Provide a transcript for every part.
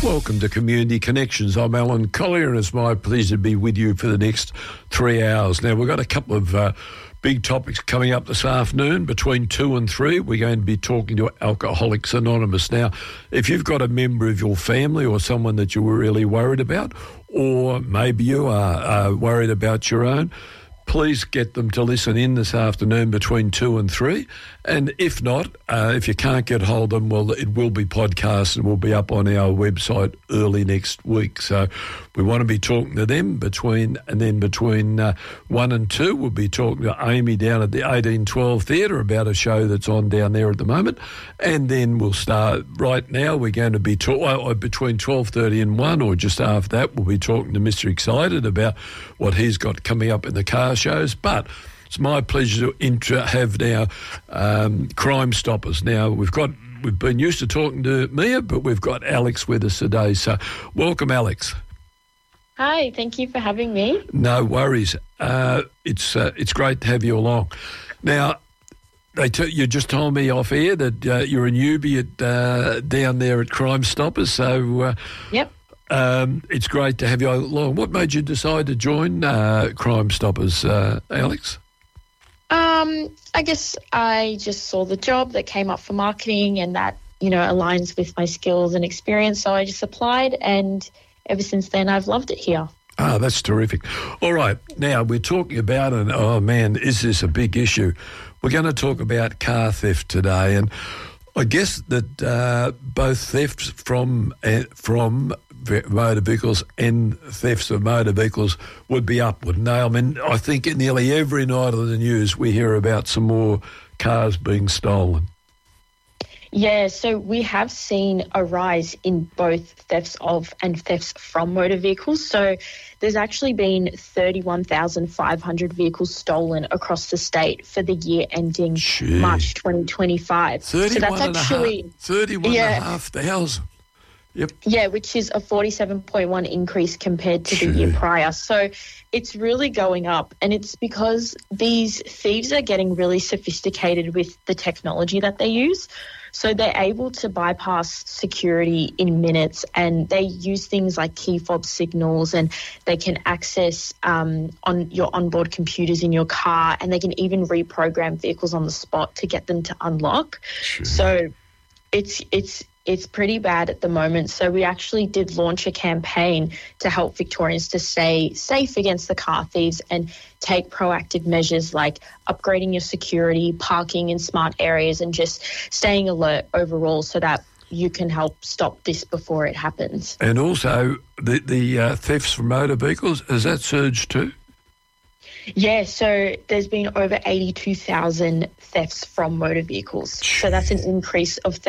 Welcome to Community Connections. I'm Alan Collier, and it's my pleasure to be with you for the next 3 hours. Now, we've got a couple of big topics coming up this afternoon. Between 2 and 3, we're going to be talking to Alcoholics Anonymous. Now, if you've got a member of your family or someone that you were really worried about, or maybe you are worried about your own, please get them to listen in this afternoon between 2 and 3. And if not, if you can't get hold of them, well, it will be podcast and will be up on our website early next week. So we want to be talking to them between 1 and 2. We'll be talking to Amy down at the 1812 Theatre about a show that's on down there at the moment. And then we'll start right now. We're going to be between 12:30 and 1, or just after that, we'll be talking to Mr. Excited about what he's got coming up in the car shows. But it's my pleasure to have now Crime Stoppers. Now, we've been used to talking to Mia, but we've got Alex with us today. So welcome, Alex. Hi, thank you for having me. No worries. It's great to have you along. Now, you just told me off air that you're a newbie down there at Crime Stoppers. So yep. It's great to have you along. What made you decide to join Crime Stoppers, Alex? I guess I just saw the job that came up for marketing, and that, aligns with my skills and experience. So I just applied, and ever since then I've loved it here. Ah, that's terrific. All right. Now we're talking about, and oh man, is this a big issue? We're going to talk about car theft today, and I guess that both thefts from motor vehicles and thefts of motor vehicles would be up, wouldn't they? I mean, I think nearly every night on the news we hear about some more cars being stolen. Yeah, so we have seen a rise in both thefts of and thefts from motor vehicles. So there's actually been 31,500 vehicles stolen across the state for the year ending March 2025. 31,500. Yep. Yeah, which is a 47.1 increase compared to the year prior. So it's really going up, and it's because these thieves are getting really sophisticated with the technology that they use. So they're able to bypass security in minutes, and they use things like key fob signals, and they can access on your onboard computers in your car, and they can even reprogram vehicles on the spot to get them to unlock. So it's pretty bad at the moment. So we actually did launch a campaign to help Victorians to stay safe against the car thieves and take proactive measures like upgrading your security, parking in smart areas, and just staying alert overall so that you can help stop this before it happens. And also the thefts from motor vehicles, has that surged too? Yeah, so there's been over 82,000 thefts from motor vehicles. So that's an increase of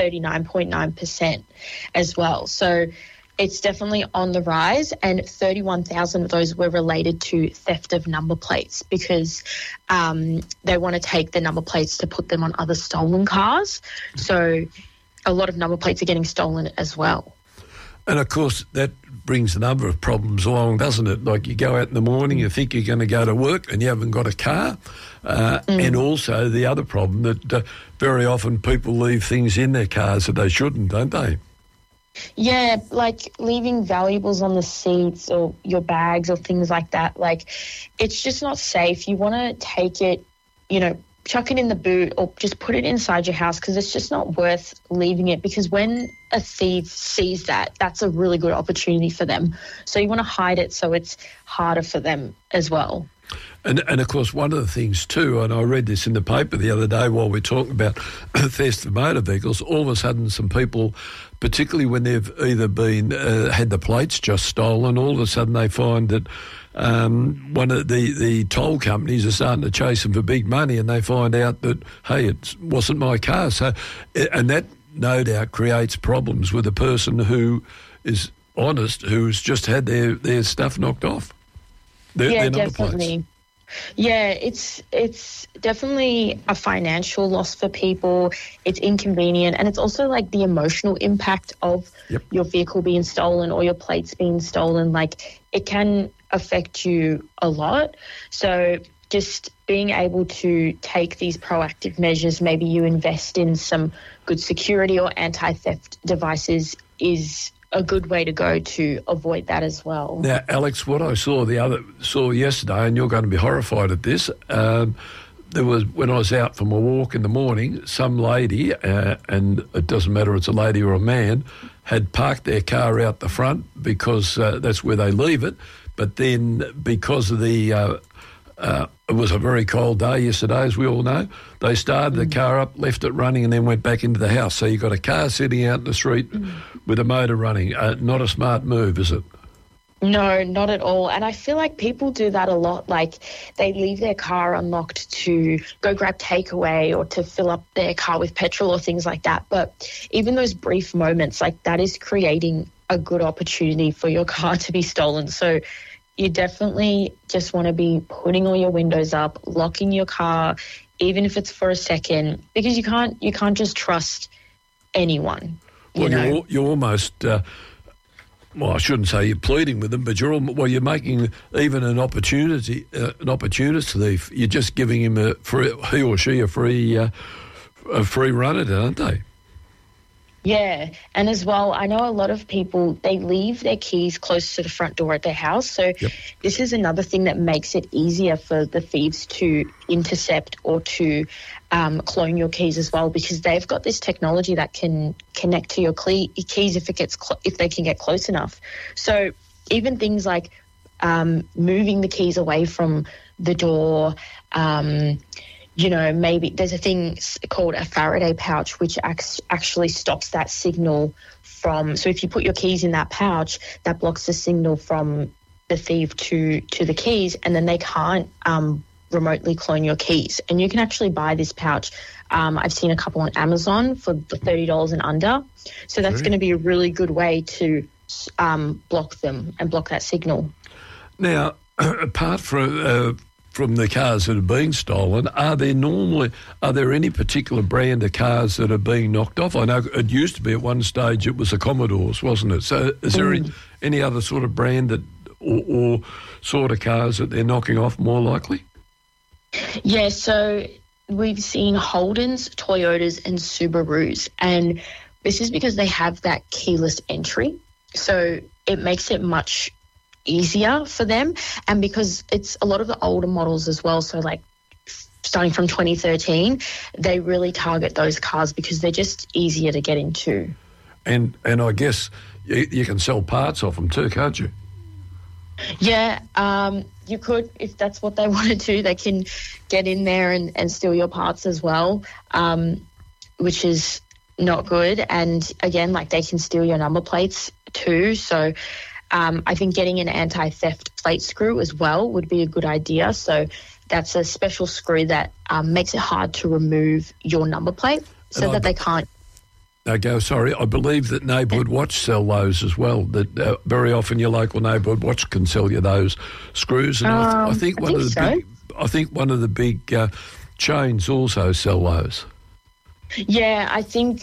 39.9% as well. So it's definitely on the rise, and 31,000 of those were related to theft of number plates because they want to take the number plates to put them on other stolen cars. So a lot of number plates are getting stolen as well. And, of course, that brings a number of problems along, doesn't it? Like you go out in the morning, you think you're going to go to work and you haven't got a car. And also the other problem that very often people leave things in their cars that they shouldn't, don't they? Yeah, like leaving valuables on the seats or your bags or things like that. Like, it's just not safe. You want to take it, chuck it in the boot or just put it inside your house, because it's just not worth leaving it, because when a thief sees that, that's a really good opportunity for them. So you want to hide it so it's harder for them as well. And of course, one of the things too, and I read this in the paper the other day while we're talking about theft of motor vehicles, all of a sudden some people, particularly when they've either been had the plates just stolen, all of a sudden they find that one of the toll companies are starting to chase them for big money, and they find out that, hey, it wasn't my car. So, and that no doubt creates problems with a person who is honest, who's just had their stuff knocked off. Their number definitely. Plates. Yeah, it's definitely a financial loss for people. It's inconvenient, and it's also like the emotional impact of your vehicle being stolen or your plates being stolen. Like, it can affect you a lot. So just being able to take these proactive measures, maybe you invest in some good security or anti-theft devices, is a good way to go to avoid that as well. Now, Alex, what I saw yesterday, and you're going to be horrified at this, there was, when I was out for my walk in the morning, some lady, and it doesn't matter if it's a lady or a man, had parked their car out the front because that's where they leave it. But then because of the it was a very cold day yesterday, as we all know, they started the car up, left it running, and then went back into the house. So you've got a car sitting out in the street with a motor running. Not a smart move, is it? No, not at all. And I feel like people do that a lot. Like they leave their car unlocked to go grab takeaway or to fill up their car with petrol or things like that. But even those brief moments, like that is creating a good opportunity for your car to be stolen. So you definitely just want to be putting all your windows up, locking your car, even if it's for a second, because you can't just trust anyone. You're almost... well, I shouldn't say you're pleading with them, but you're making even an opportunist thief. You're just giving him he or she a free run at it, aren't they? Yeah, and as well, I know a lot of people, they leave their keys close to the front door at their house. So This is another thing that makes it easier for the thieves to intercept or to clone your keys as well, because they've got this technology that can connect to your keys if they can get close enough. So even things like moving the keys away from the door, maybe there's a thing called a Faraday pouch, which actually stops that signal from. So if you put your keys in that pouch, that blocks the signal from the thief to the keys, and then they can't remotely clone your keys. And you can actually buy this pouch. I've seen a couple on Amazon for the $30 and under. So that's going to be a really good way to block them and block that signal. Now, apart from the cars that are being stolen, are there any particular brand of cars that are being knocked off? I know it used to be at one stage it was the Commodores, wasn't it? So is there any other sort of brand that or sort of cars that they're knocking off more likely? Yeah, so we've seen Holdens, Toyotas and Subarus, and this is because they have that keyless entry. So it makes it much easier for them, and because it's a lot of the older models as well, so like starting from 2013, they really target those cars because they're just easier to get into. And I guess you can sell parts off them too, can't you? Yeah, you could, if that's what they want to do. They can get in there and steal your parts as well, which is not good. And again, like they can steal your number plates too. So I think getting an anti-theft plate screw as well would be a good idea. So that's a special screw that makes it hard to remove your number plate so that they can't. Okay, sorry. I believe that Neighbourhood Watch sell those as well. That very often your local Neighbourhood Watch can sell you those screws. And I think one of the big chains also sell those. Yeah, I think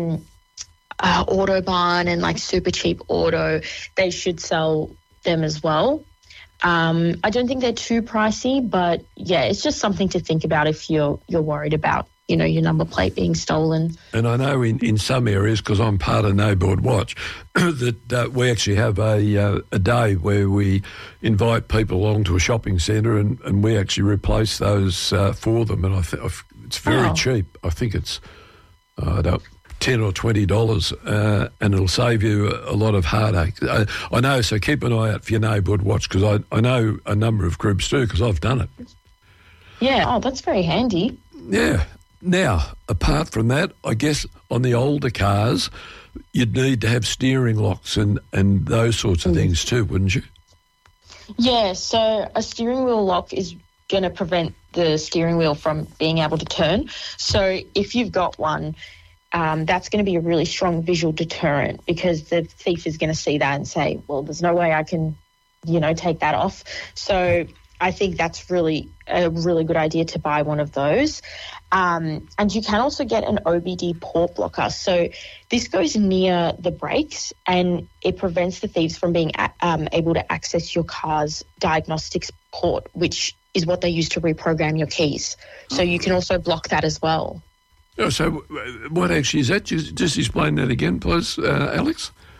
Autobarn and like Super Cheap Auto, they should sell them as well. I don't think they're too pricey, but yeah, it's just something to think about if you're worried about, your number plate being stolen. And I know in some areas, because I'm part of Neighbourhood Watch, that we actually have a day where we invite people along to a shopping centre and we actually replace those for them. And it's very cheap. I think it's $10 or $20, and it'll save you a lot of heartache. I know, so keep an eye out for your Neighbourhood Watch, because I know a number of groups do, because I've done it. Yeah, that's very handy. Yeah. Now, apart from that, I guess on the older cars, you'd need to have steering locks and those sorts of things too, wouldn't you? Yeah, so a steering wheel lock is going to prevent the steering wheel from being able to turn. So if you've got one, that's going to be a really strong visual deterrent, because the thief is going to see that and say, well, there's no way I can, take that off. So I think that's a really good idea to buy one of those. And you can also get an OBD port blocker. So this goes near the brakes and it prevents the thieves from being able to access your car's diagnostics port, which is what they use to reprogram your keys. So you can also block that as well. Oh, so what actually is that? Just explain that again, please, Alex.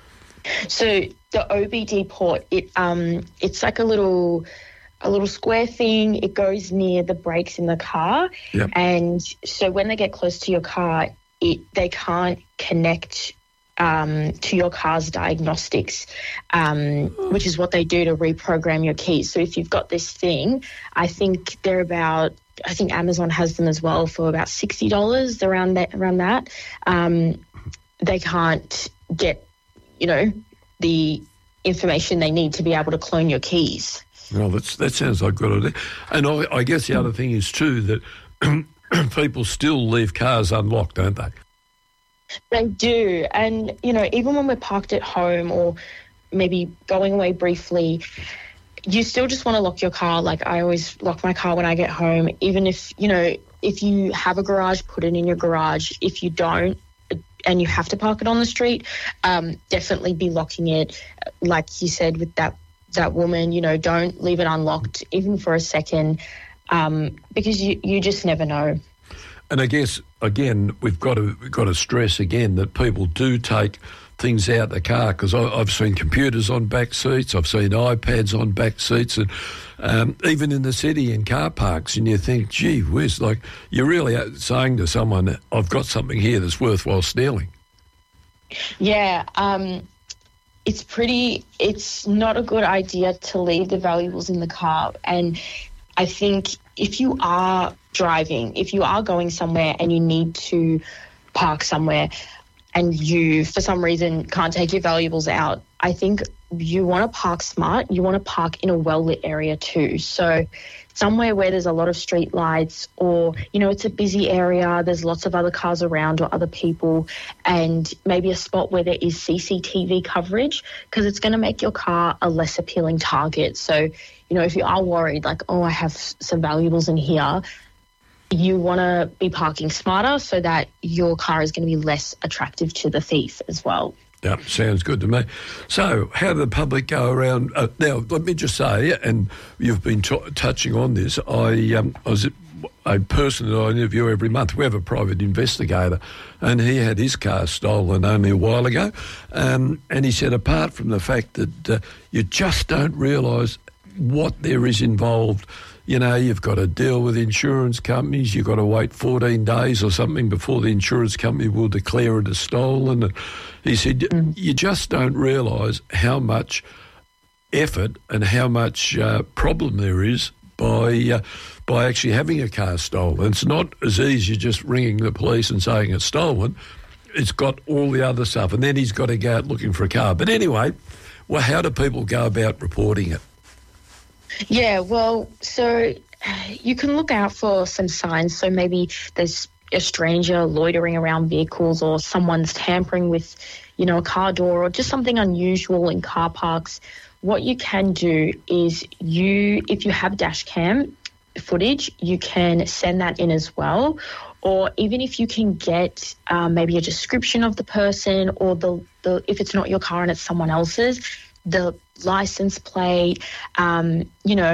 So the OBD port, it's like a little square thing. It goes near the brakes in the car. Yep. And so when they get close to your car, they can't connect to your car's diagnostics, which is what they do to reprogram your keys. So if you've got this thing, I think Amazon has them as well for about $60 around that. They can't get, the information they need to be able to clone your keys. Well, that sounds like a good idea. And I guess the other thing is too that people still leave cars unlocked, don't they? They do. And, even when we're parked at home or maybe going away briefly, you still just want to lock your car. Like, I always lock my car when I get home. Even if you have a garage, put it in your garage. If you don't, and you have to park it on the street, definitely be locking it. Like you said with that woman, don't leave it unlocked even for a second, because you just never know. And I guess, again, we've got to stress again that people do take things out the car, because I've seen computers on back seats, I've seen iPads on back seats, and even in the city in car parks, and you think, gee whiz, like you're really saying to someone, I've got something here that's worthwhile stealing. Yeah, it's not a good idea to leave the valuables in the car. And I think if you are driving, if you are going somewhere and you need to park somewhere and you, for some reason, can't take your valuables out, I think you want to park smart. You want to park in a well-lit area too. So somewhere where there's a lot of street lights, or, it's a busy area, there's lots of other cars around or other people, and maybe a spot where there is CCTV coverage, because it's going to make your car a less appealing target. So, if you are worried, like, I have some valuables in here, you want to be parking smarter so that your car is going to be less attractive to the thief as well. Yeah, sounds good to me. So how do the public go around? Now, let me just say, and you've been touching on this, I was a person that I interview every month. We have a private investigator, and he had his car stolen only a while ago. And he said, apart from the fact that you just don't realise what there is involved, you've got to deal with insurance companies, you've got to wait 14 days or something before the insurance company will declare it as stolen. And he said, you just don't realise how much effort and how much problem there is by actually having a car stolen. It's not as easy as just ringing the police and saying it's stolen. It's got all the other stuff, and then he's got to go out looking for a car. But anyway, how do people go about reporting it? Yeah, well, so you can look out for some signs. So maybe there's a stranger loitering around vehicles, or someone's tampering with, a car door, or just something unusual in car parks. What you can do is if you have dash cam footage, you can send that in as well. Or even if you can get maybe a description of the person, or if it's not your car and it's someone else's, the license plate, and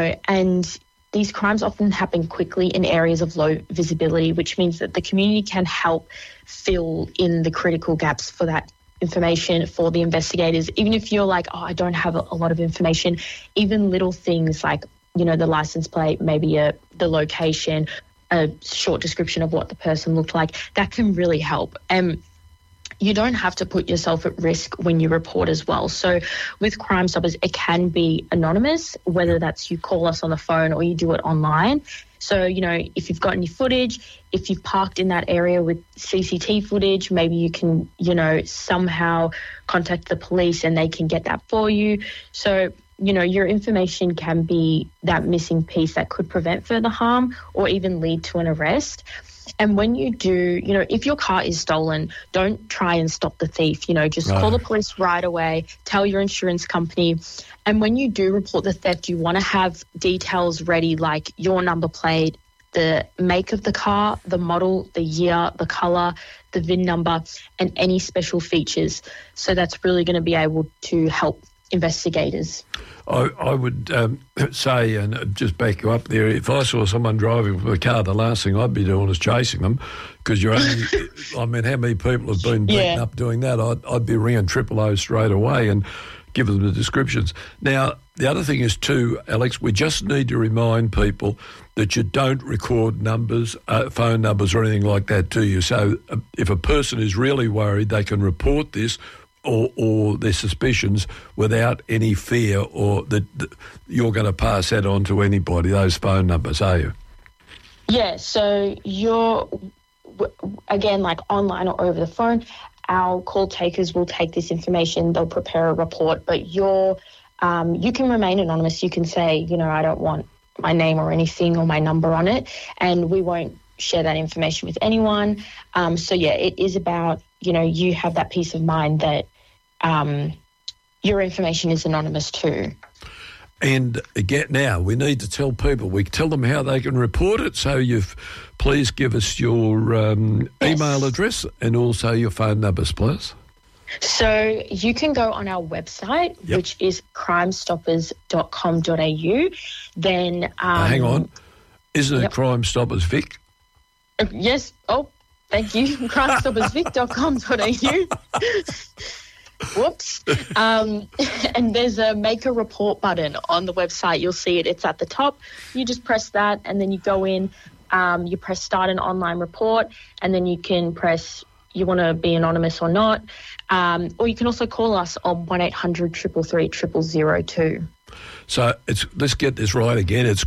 these crimes often happen quickly in areas of low visibility, which means that the community can help fill in the critical gaps for that information for the investigators. Even if you're like, I don't have a lot of information, even little things like, the license plate, maybe the location, a short description of what the person looked like, that can really help. And you don't have to put yourself at risk when you report as well. So with Crime Stoppers, it can be anonymous, whether that's you call us on the phone or you do it online. So, if you've got any footage, if you've parked in that area with CCTV footage, maybe you can, somehow contact the police and they can get that for you. So, your information can be that missing piece that could prevent further harm or even lead to an arrest. And when you do, if your car is stolen, don't try and stop the thief. Just call the police right away, tell your insurance company. And when you do report the theft, you want to have details ready, like your number plate, the make of the car, the model, the year, the colour, the VIN number, and any special features. So that's really going to be able to help investigators. I would say, and just back you up there, if I saw someone driving with a car, the last thing I'd be doing is chasing them, because you're only, I mean, how many people have been beaten up doing that? I'd be ringing 000 straight away and give them the descriptions. Now, the other thing is too, Alex, we just need to remind people that you don't record numbers, phone numbers or anything like that, do you? So if a person is really worried, they can report this or their suspicions without any fear or that you're going to pass that on to anybody, those phone numbers, are you? Yeah, so you're, again, like online or over the phone, our call takers will take this information, they'll prepare a report, but you can remain anonymous. You can say, I don't want my name or anything or my number on it, and we won't share that information with anyone. It is about, you have that peace of mind that your information is anonymous too. And again, now we need to tell people, we tell them how they can report it. So please give us your email address and also your phone numbers, please. So you can go on our website, which is crimestoppers.com.au. Then hang on, isn't it Crime Stoppers Vic? Yes. Oh, thank you. crimestoppersvic.com.au. Whoops. And there's a make a report button on the website. You'll see it. It's at the top. You just press that and then you go in, you press start an online report, and then you can press you want to be anonymous or not. Or you can also call us on 1-800-333-000 too. So let's get this right again. It's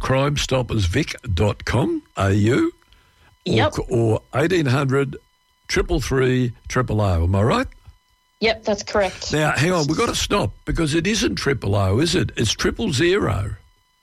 crimestoppersvic.com.au or 1800 333 000. Am I right? Yep, that's correct. Now, hang on, we've got to stop because it isn't 000, is it? It's 000.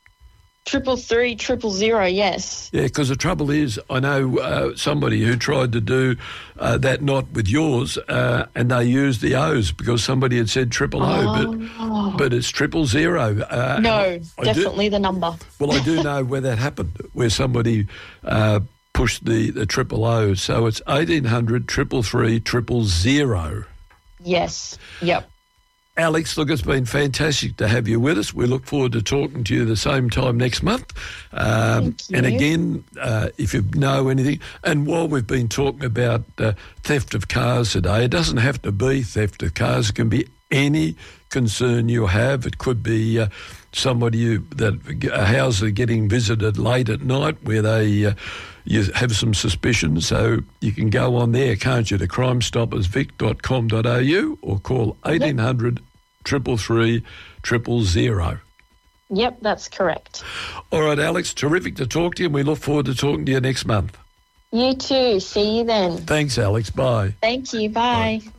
333 000, yes. Yeah, because the trouble is, I know somebody who tried to do that not with yours, and they used the O's because somebody had said 000, but it's 000. No, definitely the number. Well, I do know where that happened, where somebody pushed the 000. So it's 1800 333 000. Yes, yep. Alex, look, it's been fantastic to have you with us. We look forward to talking to you the same time next month. Thank you. And again, if you know anything, and while we've been talking about theft of cars today, it doesn't have to be theft of cars. It can be any concern you have. It could be somebody a house are getting visited late at night where they you have some suspicion, so you can go on there, can't you, to crimestoppersvic.com.au or call 1800 333 000. Yep, that's correct. All right, Alex, terrific to talk to you, and we look forward to talking to you next month. You too. See you then. Thanks, Alex. Bye. Thank you. Bye.